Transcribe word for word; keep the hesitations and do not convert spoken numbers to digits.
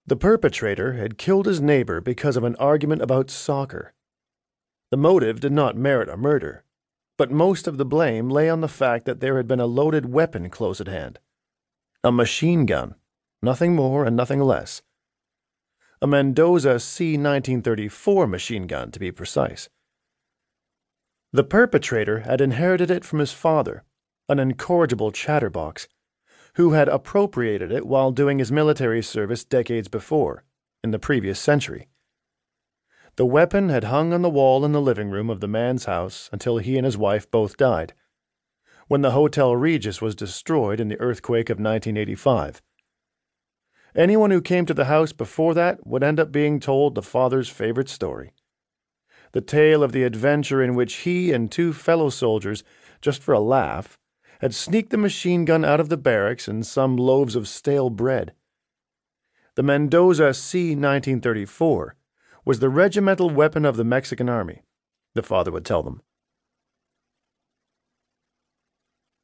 The perpetrator had killed his neighbor because of an argument about soccer. The motive did not merit a murder, but most of the blame lay on the fact that there had been a loaded weapon close at hand. A machine gun, nothing more and nothing less. A Mendoza C nineteen thirty-four machine gun, to be precise. The perpetrator had inherited it from his father, an incorrigible chatterbox, who had appropriated it while doing his military service decades before, in the previous century. The weapon had hung on the wall in the living room of the man's house until he and his wife both died, when the Hotel Regis was destroyed in the earthquake of nineteen eighty-five. Anyone who came to the house before that would end up being told the father's favorite story. The tale of the adventure in which he and two fellow soldiers, just for a laugh, had sneaked the machine gun out of the barracks and some loaves of stale bread. The Mendoza C nineteen thirty-four was the regimental weapon of the Mexican army, the father would tell them.